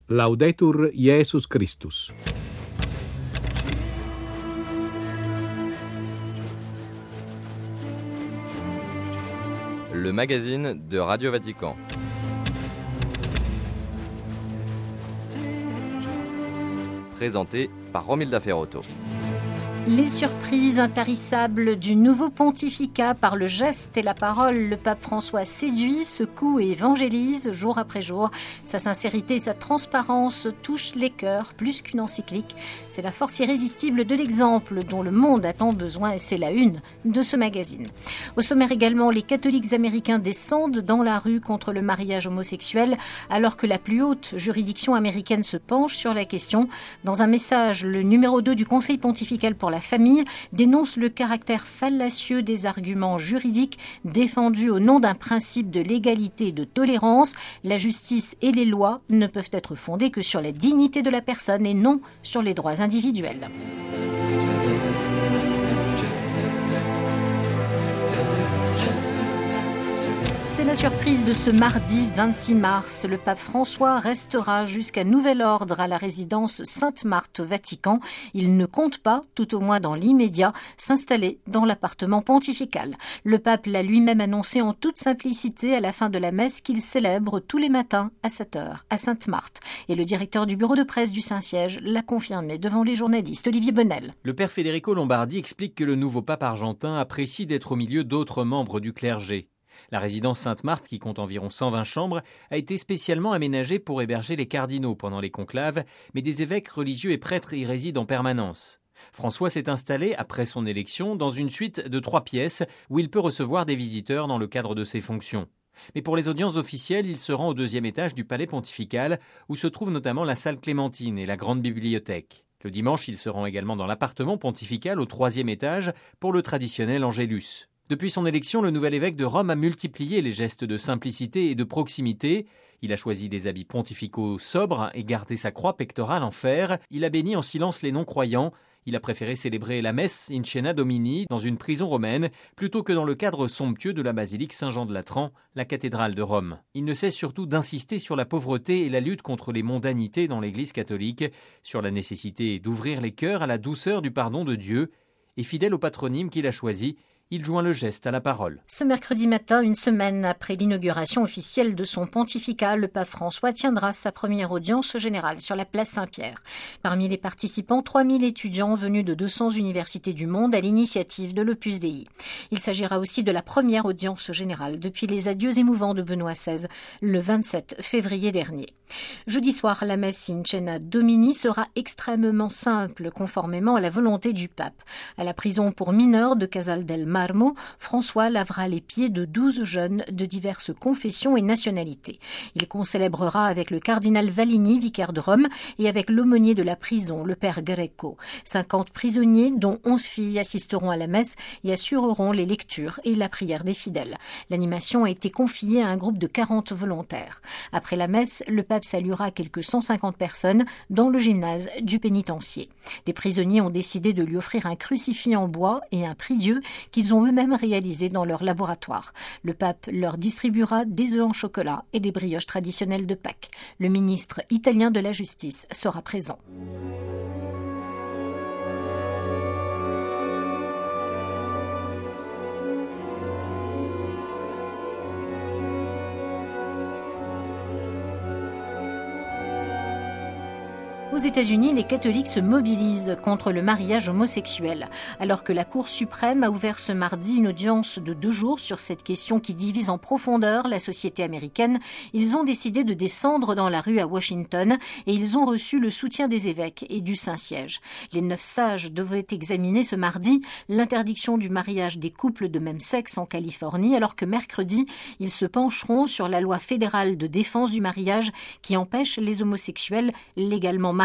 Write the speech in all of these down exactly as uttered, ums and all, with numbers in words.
Laudetur Jesus Christus. Le magazine de Radio Vatican. Présenté par Romilda Ferrotto. Les surprises intarissables du nouveau pontificat par le geste et la parole, le pape François séduit, secoue et évangélise jour après jour. Sa sincérité et sa transparence touchent les cœurs plus qu'une encyclique. C'est la force irrésistible de l'exemple dont le monde a tant besoin et c'est la une de ce magazine. Au sommaire également, les catholiques américains descendent dans la rue contre le mariage homosexuel alors que la plus haute juridiction américaine se penche sur la question. Dans un message, le numéro deux du Conseil pontifical pour la famille dénonce le caractère fallacieux des arguments juridiques défendus au nom d'un principe de légalité et de tolérance. La justice et les lois ne peuvent être fondées que sur la dignité de la personne et non sur les droits individuels. C'est la surprise de ce mardi vingt-six mars. Le pape François restera jusqu'à nouvel ordre à la résidence Sainte-Marthe au Vatican. Il ne compte pas, tout au moins dans l'immédiat, s'installer dans l'appartement pontifical. Le pape l'a lui-même annoncé en toute simplicité à la fin de la messe qu'il célèbre tous les matins à sept heures à Sainte-Marthe. Et le directeur du bureau de presse du Saint-Siège l'a confirmé devant les journalistes. Olivier Bonnel. Le père Federico Lombardi explique que le nouveau pape argentin apprécie d'être au milieu d'autres membres du clergé. La résidence Sainte-Marthe, qui compte environ cent vingt chambres, a été spécialement aménagée pour héberger les cardinaux pendant les conclaves, mais des évêques religieux et prêtres y résident en permanence. François s'est installé, après son élection, dans une suite de trois pièces où il peut recevoir des visiteurs dans le cadre de ses fonctions. Mais pour les audiences officielles, il se rend au deuxième étage du palais pontifical, où se trouve notamment la salle Clémentine et la grande bibliothèque. Le dimanche, il se rend également dans l'appartement pontifical au troisième étage pour le traditionnel Angélus. Depuis son élection, le nouvel évêque de Rome a multiplié les gestes de simplicité et de proximité. Il a choisi des habits pontificaux sobres et gardé sa croix pectorale en fer. Il a béni en silence les non-croyants. Il a préféré célébrer la messe in scena Domini dans une prison romaine plutôt que dans le cadre somptueux de la basilique Saint-Jean de Latran, la cathédrale de Rome. Il ne cesse surtout d'insister sur la pauvreté et la lutte contre les mondanités dans l'Église catholique, sur la nécessité d'ouvrir les cœurs à la douceur du pardon de Dieu. Et fidèle au patronyme qu'il a choisi, il joint le geste à la parole. Ce mercredi matin, une semaine après l'inauguration officielle de son pontificat, le pape François tiendra sa première audience générale sur la place Saint-Pierre. Parmi les participants, trois mille étudiants venus de deux cents universités du monde à l'initiative de l'Opus Dei. Il s'agira aussi de la première audience générale depuis les adieux émouvants de Benoît seize, le vingt-sept février dernier. Jeudi soir, la messe in scena Domini sera extrêmement simple, conformément à la volonté du pape. À la prison pour mineurs de Casal del Marmo, François lavera les pieds de douze jeunes de diverses confessions et nationalités. Il concélébrera avec le cardinal Vallini, vicaire de Rome, et avec l'aumônier de la prison, le père Greco. cinquante prisonniers, dont onze filles, assisteront à la messe et assureront les lectures et la prière des fidèles. L'animation a été confiée à un groupe de quarante volontaires. Après la messe, le pape saluera quelques cent cinquante personnes dans le gymnase du pénitencier. Les prisonniers ont décidé de lui offrir un crucifix en bois et un prie-dieu qu'ils ont eux-mêmes réalisé dans leur laboratoire. Le pape leur distribuera des œufs en chocolat et des brioches traditionnelles de Pâques. Le ministre italien de la Justice sera présent. Aux États-Unis, les catholiques se mobilisent contre le mariage homosexuel. Alors que la Cour suprême a ouvert ce mardi une audience de deux jours sur cette question qui divise en profondeur la société américaine, ils ont décidé de descendre dans la rue à Washington et ils ont reçu le soutien des évêques et du Saint-Siège. Les neuf sages devaient examiner ce mardi l'interdiction du mariage des couples de même sexe en Californie, alors que mercredi, ils se pencheront sur la loi fédérale de défense du mariage qui empêche les homosexuels légalement mariés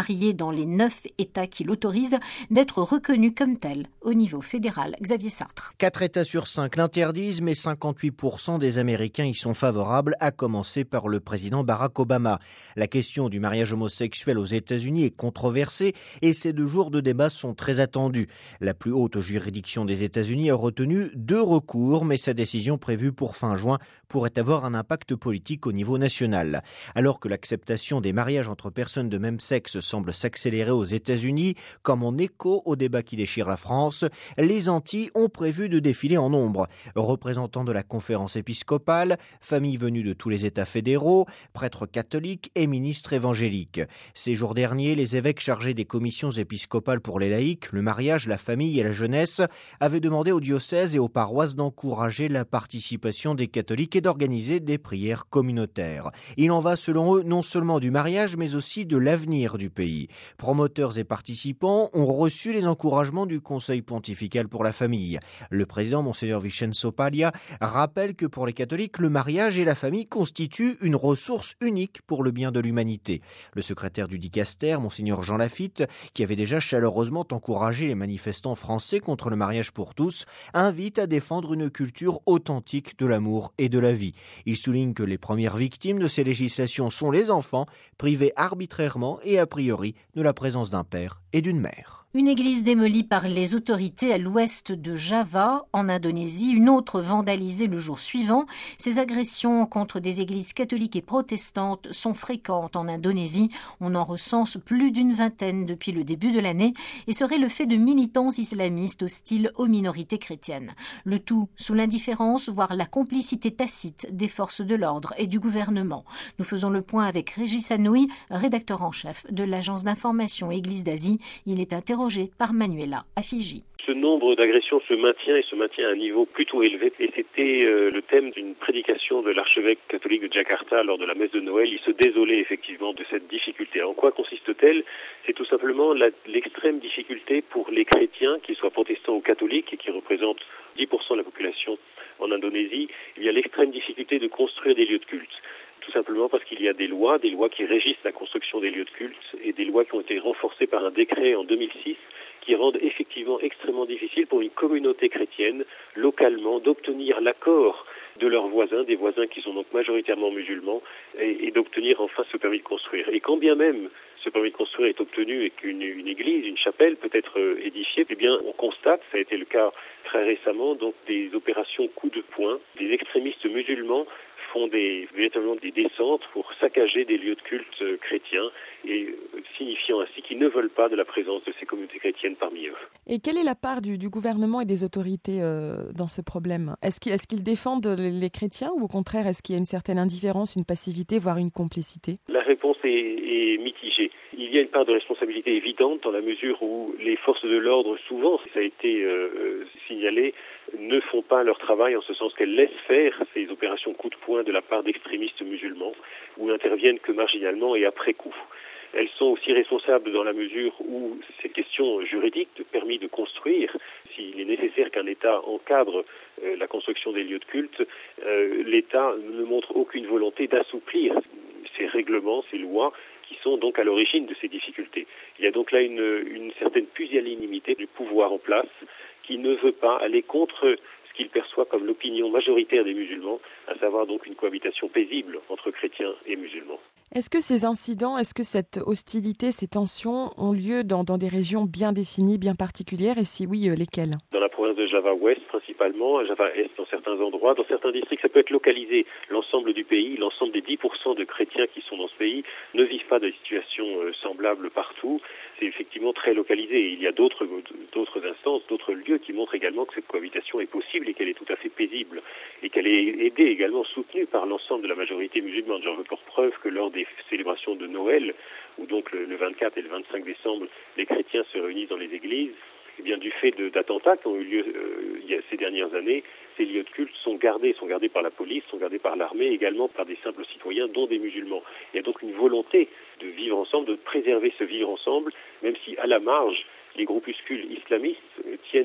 mariées dans les neuf États qui l'autorisent d'être reconnues comme telles au niveau fédéral. Xavier Sartre. Quatre États sur cinq l'interdisent, mais cinquante-huit pour cent des Américains y sont favorables, à commencer par le président Barack Obama. La question du mariage homosexuel aux États-Unis est controversée et ces deux jours de débat sont très attendus. La plus haute juridiction des États-Unis a retenu deux recours, mais sa décision prévue pour fin juin pourrait avoir un impact politique au niveau national. Alors que l'acceptation des mariages entre personnes de même sexe semble s'accélérer aux États-Unis, comme en écho au débat qui déchire la France, les Antilles ont prévu de défiler en nombre. Représentants de la conférence épiscopale, familles venues de tous les États fédéraux, prêtres catholiques et ministres évangéliques. Ces jours derniers, les évêques chargés des commissions épiscopales pour les laïcs, le mariage, la famille et la jeunesse avaient demandé aux diocèses et aux paroisses d'encourager la participation des catholiques et d'organiser des prières communautaires. Il en va selon eux non seulement du mariage mais aussi de l'avenir du pays. Promoteurs et participants ont reçu les encouragements du Conseil pontifical pour la famille. Le président, Monseigneur Vincenzo Paglia, rappelle que pour les catholiques, le mariage et la famille constituent une ressource unique pour le bien de l'humanité. Le secrétaire du dicaster, Monseigneur Jean Lafitte, qui avait déjà chaleureusement encouragé les manifestants français contre le mariage pour tous, invite à défendre une culture authentique de l'amour et de la vie. Il souligne que les premières victimes de ces législations sont les enfants, privés arbitrairement et a priori de la présence d'un père et d'une mère. Une église démolie par les autorités à l'ouest de Java, en Indonésie, une autre vandalisée le jour suivant. Ces agressions contre des églises catholiques et protestantes sont fréquentes en Indonésie. On en recense plus d'une vingtaine depuis le début de l'année et serait le fait de militants islamistes hostiles aux minorités chrétiennes. Le tout sous l'indifférence, voire la complicité tacite des forces de l'ordre et du gouvernement. Nous faisons le point avec Régis Anouilh, rédacteur en chef de l'agence d'information Église d'Asie. Il est interrogé par Manuela à Fiji. Ce nombre d'agressions se maintient et se maintient à un niveau plutôt élevé. Et c'était euh, le thème d'une prédication de l'archevêque catholique de Jakarta lors de la messe de Noël. Il se désolait effectivement de cette difficulté. En quoi consiste-t-elle ? C'est tout simplement la, l'extrême difficulté pour les chrétiens, qu'ils soient protestants ou catholiques, et qui représentent dix pour cent de la population en Indonésie. Il y a l'extrême difficulté de construire des lieux de culte. Tout simplement parce qu'il y a des lois, des lois qui régissent la construction des lieux de culte et des lois qui ont été renforcées par un décret en deux mille six qui rendent effectivement extrêmement difficile pour une communauté chrétienne, localement, d'obtenir l'accord de leurs voisins, des voisins qui sont donc majoritairement musulmans, et, et d'obtenir enfin ce permis de construire. Et quand bien même ce permis de construire est obtenu et qu'une une église, une chapelle peut être euh, édifiée, eh bien on constate, ça a été le cas très récemment, donc des opérations coup de poing, des extrémistes musulmans font des, véritablement des descentes pour saccager des lieux de culte euh, chrétiens et euh, signifiant ainsi qu'ils ne veulent pas de la présence de ces communautés chrétiennes parmi eux. Et quelle est la part du, du gouvernement et des autorités euh, dans ce problème ? Est-ce qu'ils, est-ce qu'ils défendent les chrétiens ou au contraire, est-ce qu'il y a une certaine indifférence, une passivité, voire une complicité ? La réponse est, est mitigée. Il y a une part de responsabilité évidente dans la mesure où les forces de l'ordre, souvent, ça a été euh, signalé, ne font pas leur travail en ce sens qu'elles laissent faire ces opérations coup de poing de la part d'extrémistes musulmans ou n'interviennent que marginalement et après coup. Elles sont aussi responsables dans la mesure où ces questions juridiques de permis de construire, s'il est nécessaire qu'un État encadre euh, la construction des lieux de culte, euh, l'État ne montre aucune volonté d'assouplir ces règlements, ces lois qui sont donc à l'origine de ces difficultés. Il y a donc là une, une certaine pusillanimité du pouvoir en place qui ne veut pas aller contre ce qu'il perçoit comme l'opinion majoritaire des musulmans, à savoir donc une cohabitation paisible entre chrétiens et musulmans. Est-ce que ces incidents, est-ce que cette hostilité, ces tensions ont lieu dans, dans des régions bien définies, bien particulières, et si oui, euh, lesquelles ? Dans la province de Java Ouest principalement, à Java Est dans certains endroits, dans certains districts ça peut être localisé. L'ensemble du pays, l'ensemble des dix pour cent de chrétiens qui sont dans ce pays ne vivent pas de situations euh, semblables partout. C'est effectivement très localisé. Il y a d'autres, d'autres instances, d'autres lieux qui montrent également que cette cohabitation est possible et qu'elle est tout à fait paisible et qu'elle est aidée également, soutenue par l'ensemble de la majorité musulmane. J'en veux pour preuve que lors des célébrations de Noël, où donc le, le vingt-quatre et le vingt-cinq décembre, les chrétiens se réunissent dans les églises, eh bien, du fait de, d'attentats qui ont eu lieu euh, il y a ces dernières années, ces lieux de culte sont gardés, sont gardés par la police, sont gardés par l'armée, également par des simples citoyens, dont des musulmans. Il y a donc une volonté de vivre ensemble, de préserver ce vivre ensemble, même si à la marge, les groupuscules islamistes euh, tiennent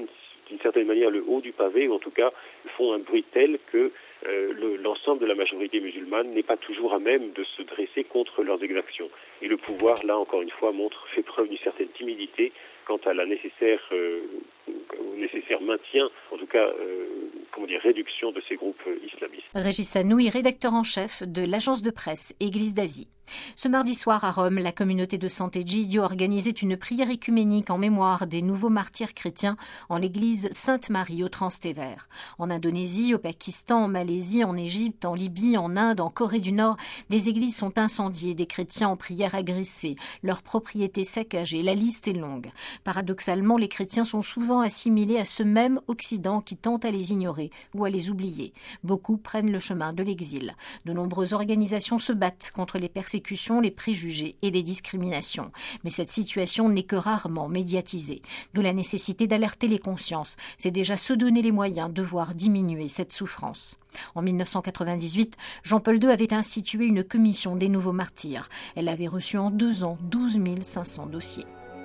d'une certaine manière le haut du pavé, ou en tout cas font un bruit tel que euh, le, l'ensemble de la majorité musulmane n'est pas toujours à même de se dresser contre leurs exactions. Et le pouvoir, là encore une fois, montre, fait preuve d'une certaine timidité quant à la nécessaire, euh, au nécessaire maintien, en tout cas, euh, comment dire, réduction de ces groupes islamistes. Régis Anouilh, rédacteur en chef de l'agence de presse Église d'Asie. Ce mardi soir à Rome, la communauté de Sant'Egidio organisait une prière écuménique en mémoire des nouveaux martyrs chrétiens en l'église Sainte-Marie au Transtévère. En Indonésie, au Pakistan, en Malaisie, en Égypte, en Libye, en Inde, en Corée du Nord, des églises sont incendiées, des chrétiens en prière agressés, leurs propriétés saccagées, la liste est longue. Paradoxalement, les chrétiens sont souvent assimilés à ce même Occident qui tente à les ignorer ou à les oublier. Beaucoup prennent le chemin de l'exil. De nombreuses organisations se battent contre les persécutions, les préjugés et les discriminations. Mais cette situation n'est que rarement médiatisée. D'où la nécessité d'alerter les consciences. C'est déjà se donner les moyens de voir diminuer cette souffrance. En mille neuf cent quatre-vingt-dix-huit, Jean-Paul deux avait institué une commission des nouveaux martyrs. Elle avait reçu en deux ans douze mille cinq cents dossiers.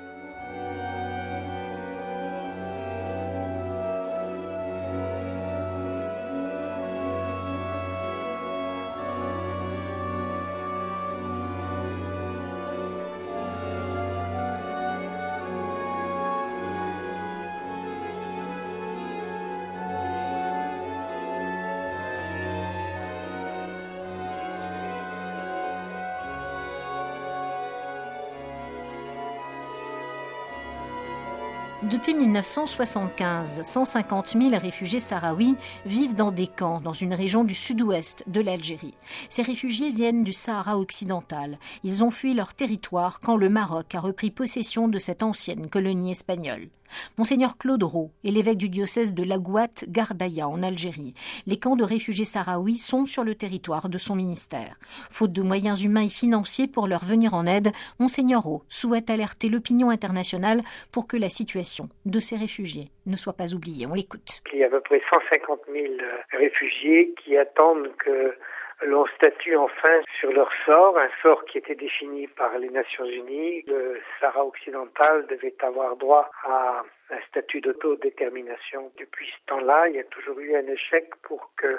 Depuis mille neuf cent soixante-quinze, cent cinquante mille réfugiés sahraouis vivent dans des camps dans une région du sud-ouest de l'Algérie. Ces réfugiés viennent du Sahara occidental. Ils ont fui leur territoire quand le Maroc a repris possession de cette ancienne colonie espagnole. Monseigneur Claude Roux est l'évêque du diocèse de Laghouat-Gardaïa en Algérie. Les camps de réfugiés sahraouis sont sur le territoire de son ministère. Faute de moyens humains et financiers pour leur venir en aide, Monseigneur Roux souhaite alerter l'opinion internationale pour que la situation de ces réfugiés ne soit pas oubliée. On l'écoute. Il y a à peu près cent cinquante mille réfugiés qui attendent que l'on statue enfin sur leur sort, un sort qui était défini par les Nations Unies. Le Sahara occidental devait avoir droit à un statut d'autodétermination. Depuis ce temps-là, il y a toujours eu un échec pour que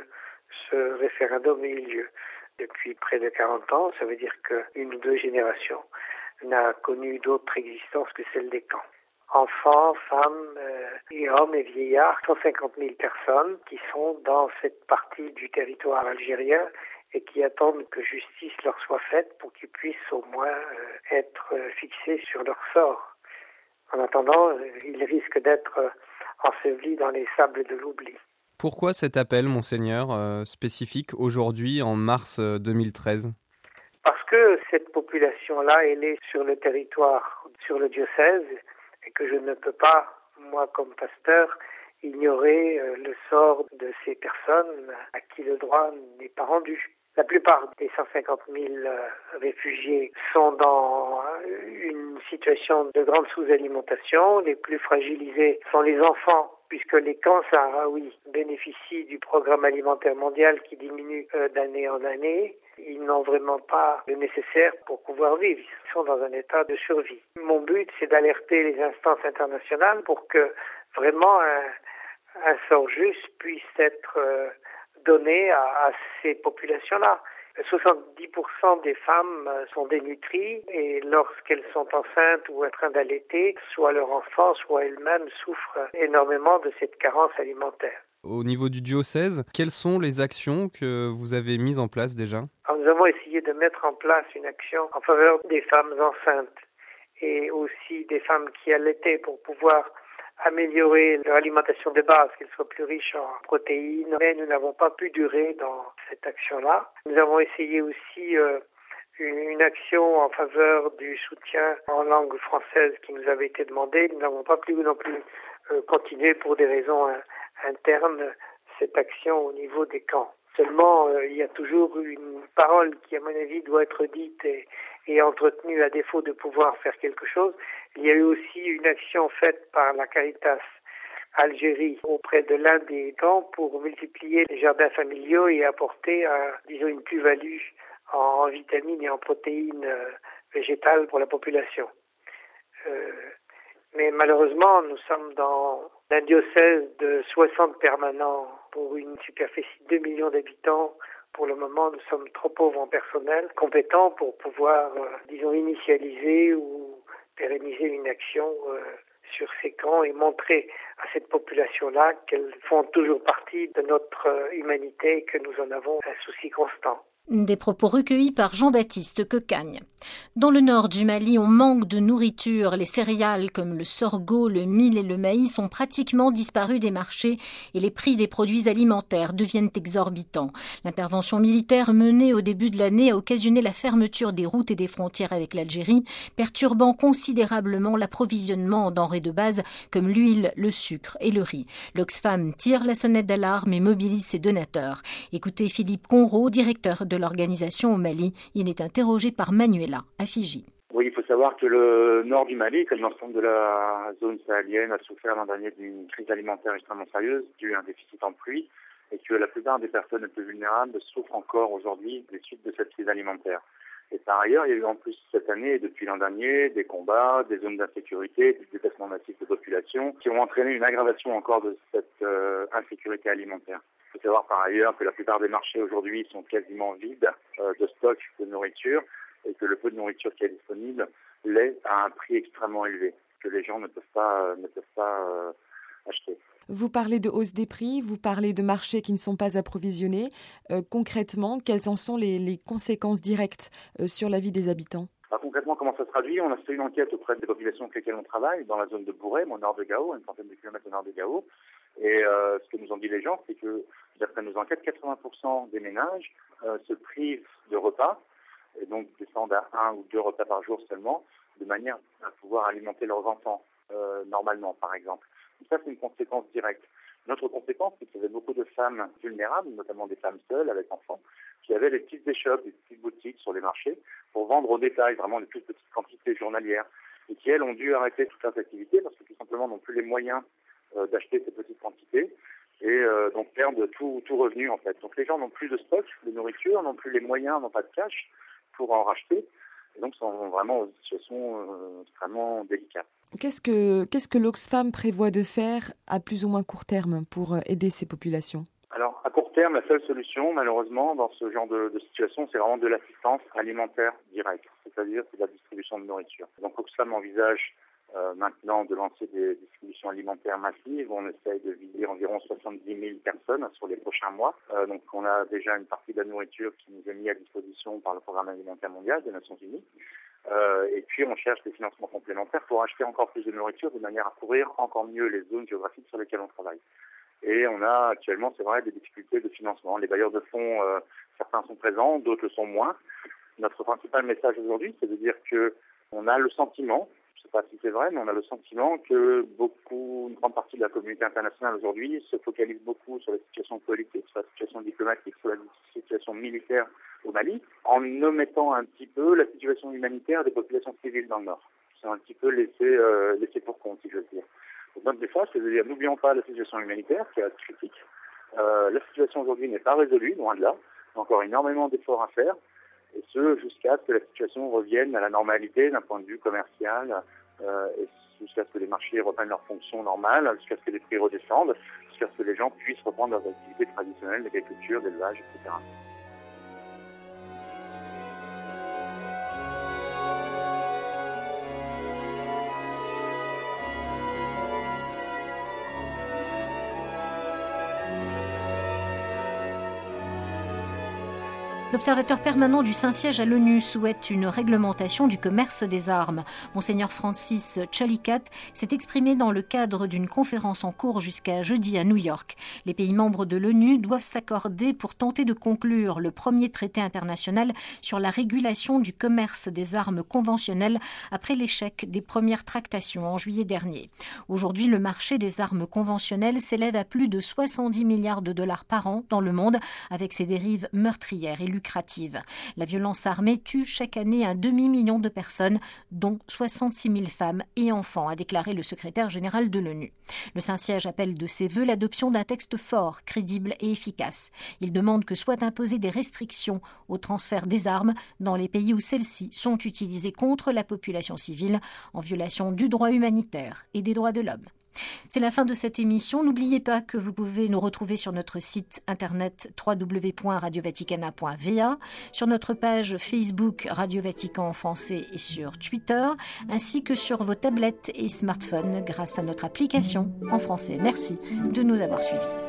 ce référendum ait eu lieu. Depuis près de quarante ans, ça veut dire qu'une ou deux générations n'a connu d'autre existence que celle des camps. Enfants, femmes, euh, et hommes et vieillards, cent cinquante mille personnes qui sont dans cette partie du territoire algérien et qui attendent que justice leur soit faite pour qu'ils puissent au moins euh, être fixés sur leur sort. En attendant, euh, ils risquent d'être euh, ensevelis dans les sables de l'oubli. Pourquoi cet appel, Monseigneur, euh, spécifique aujourd'hui en mars euh, deux mille treize ? Parce que cette population-là, elle est sur le territoire, sur le diocèse, et que je ne peux pas, moi comme pasteur, ignorer euh, le sort de ces personnes à qui le droit n'est pas rendu. La plupart des cent cinquante mille euh, réfugiés sont dans une situation de grande sous-alimentation. Les plus fragilisés sont les enfants, puisque les camps sahraouis bénéficient du programme alimentaire mondial qui diminue euh, d'année en année. Ils n'ont vraiment pas le nécessaire pour pouvoir vivre. Ils sont dans un état de survie. Mon but, c'est d'alerter les instances internationales pour que vraiment un, un sort juste puisse être euh, donné à, à ces populations-là. soixante-dix pour cent des femmes sont dénutries et lorsqu'elles sont enceintes ou en train d'allaiter, soit leur enfant, soit elles-mêmes souffrent énormément de cette carence alimentaire. Au niveau du diocèse, quelles sont les actions que vous avez mises en place déjà ? Alors, nous avons essayé de mettre en place une action en faveur des femmes enceintes et aussi des femmes qui allaitaient pour pouvoir améliorer leur alimentation de base, qu'elle soit plus riche en protéines, mais nous n'avons pas pu durer dans cette action-là. Nous avons essayé aussi euh, une action en faveur du soutien en langue française qui nous avait été demandée. Nous n'avons pas pu non plus euh, continuer pour des raisons hein, internes cette action au niveau des camps. Seulement, euh, il y a toujours une parole qui, à mon avis, doit être dite et, et entretenue à défaut de pouvoir faire quelque chose. Il y a eu aussi une action faite par la Caritas Algérie auprès de l'un des camps pour multiplier les jardins familiaux et apporter, un, disons, une plus-value en, en vitamines et en protéines euh, végétales pour la population. Euh, mais malheureusement, nous sommes dans Un diocèse de soixante permanents pour une superficie de deux millions d'habitants. Pour le moment, nous sommes trop pauvres en personnel compétent pour pouvoir, euh, disons, initialiser ou pérenniser une action euh, sur ces camps et montrer à cette population-là qu'elles font toujours partie de notre euh, humanité et que nous en avons un souci constant. Des propos recueillis par Jean-Baptiste Cocagne. Dans le nord du Mali, on manque de nourriture. Les céréales comme le sorgho, le mil et le maïs ont pratiquement disparu des marchés et les prix des produits alimentaires deviennent exorbitants. L'intervention militaire menée au début de l'année a occasionné la fermeture des routes et des frontières avec l'Algérie, perturbant considérablement l'approvisionnement en denrées de base comme l'huile, le sucre et le riz. L'Oxfam tire la sonnette d'alarme et mobilise ses donateurs. Écoutez Philippe Conrault, directeur de l'organisation au Mali. Il est interrogé par Manuela à Fiji. Oui, il faut savoir que le nord du Mali, comme l'ensemble de la zone sahélienne, a souffert l'an dernier d'une crise alimentaire extrêmement sérieuse, due à un déficit en pluie, et que la plupart des personnes les plus vulnérables souffrent encore aujourd'hui des suites de cette crise alimentaire. Et par ailleurs, il y a eu en plus cette année et depuis l'an dernier des combats, des zones d'insécurité, des déplacements massifs de population qui ont entraîné une aggravation encore de cette euh, insécurité alimentaire. Il faut savoir par ailleurs que la plupart des marchés aujourd'hui sont quasiment vides euh, de stock de nourriture et que le peu de nourriture qui est disponible l'est à un prix extrêmement élevé que les gens ne peuvent pas, euh, ne peuvent pas euh, acheter. Vous parlez de hausse des prix, vous parlez de marchés qui ne sont pas approvisionnés. Euh, concrètement, quelles en sont les, les conséquences directes euh, sur la vie des habitants ? Alors, concrètement, comment ça se traduit ? On a fait une enquête auprès des populations avec lesquelles on travaille, dans la zone de Bourem, au nord de Gao, à une centaine de kilomètres au nord de Gao. Et euh, ce que nous ont dit les gens, c'est que, d'après nos enquêtes, quatre-vingts pour cent des ménages euh, se privent de repas, et donc descendent à un ou deux repas par jour seulement, de manière à pouvoir alimenter leurs enfants, euh, normalement, par exemple. Donc ça, c'est une conséquence directe. Une autre conséquence, c'est qu'il y avait beaucoup de femmes vulnérables, notamment des femmes seules avec enfants, qui avaient des petites échoppes, des petites boutiques sur les marchés pour vendre au détail, vraiment des toutes petites quantités journalières, et qui, elles, ont dû arrêter toutes leurs activités parce que tout simplement n'ont plus les moyens euh, d'acheter ces petites quantités et euh, donc perdent tout, tout revenu en fait. Donc les gens n'ont plus de stock de nourriture, n'ont plus les moyens, n'ont pas de cash pour en racheter, et donc sont vraiment dans une situation euh, extrêmement délicate. Qu'est-ce que, qu'est-ce que l'Oxfam prévoit de faire à plus ou moins court terme pour aider ces populations ? Alors, à court terme, la seule solution, malheureusement, dans ce genre de, de situation, c'est vraiment de l'assistance alimentaire directe, c'est-à-dire c'est de la distribution de nourriture. Donc, Oxfam envisage euh, maintenant de lancer des distributions alimentaires massives. On essaye de viser environ soixante-dix mille personnes sur les prochains mois. Euh, donc, on a déjà une partie de la nourriture qui nous est mise à disposition par le Programme alimentaire mondial des Nations Unies. Euh, et puis, on cherche des financements complémentaires pour acheter encore plus de nourriture de manière à couvrir encore mieux les zones géographiques sur lesquelles on travaille. Et on a actuellement, c'est vrai, des difficultés de financement. Les bailleurs de fonds, euh, certains sont présents, d'autres le sont moins. Notre principal message aujourd'hui, c'est de dire que on a le sentiment, je ne sais pas si c'est vrai, mais on a le sentiment que beaucoup, une grande partie de la communauté internationale aujourd'hui se focalise beaucoup sur la situation politique, sur la situation diplomatique, sur la situation militaire au Mali, en omettant un petit peu la situation humanitaire des populations civiles dans le Nord. C'est un petit peu laissé, euh, laissé pour compte, si je veux dire. Donc notre message, c'est de dire, n'oublions pas la situation humanitaire, qui est critique. Euh, la situation aujourd'hui n'est pas résolue, loin de là. Il y a encore énormément d'efforts à faire, et ce, jusqu'à ce que la situation revienne à la normalité d'un point de vue commercial, euh, et jusqu'à ce que les marchés reprennent leur fonction normale, jusqu'à ce que les prix redescendent, jusqu'à ce que les gens puissent reprendre leurs activités traditionnelles d'agriculture, d'élevage, et cetera. L'observateur permanent du Saint-Siège à l'ONU souhaite une réglementation du commerce des armes. Monseigneur Francis Chalicat s'est exprimé dans le cadre d'une conférence en cours jusqu'à jeudi à New York. Les pays membres de l'ONU doivent s'accorder pour tenter de conclure le premier traité international sur la régulation du commerce des armes conventionnelles après l'échec des premières tractations en juillet dernier. Aujourd'hui, le marché des armes conventionnelles s'élève à plus de soixante-dix milliards de dollars par an dans le monde, avec ses dérives meurtrières et lucratives. La violence armée tue chaque année un demi-million de personnes, dont soixante-six mille femmes et enfants, a déclaré le secrétaire général de l'ONU. Le Saint-Siège appelle de ses vœux l'adoption d'un texte fort, crédible et efficace. Il demande que soient imposées des restrictions au transfert des armes dans les pays où celles-ci sont utilisées contre la population civile, en violation du droit humanitaire et des droits de l'homme. C'est la fin de cette émission. N'oubliez pas que vous pouvez nous retrouver sur notre site internet w w w point radio vaticana point v a, sur notre page Facebook Radio Vatican en français et sur Twitter, ainsi que sur vos tablettes et smartphones grâce à notre application en français. Merci de nous avoir suivis.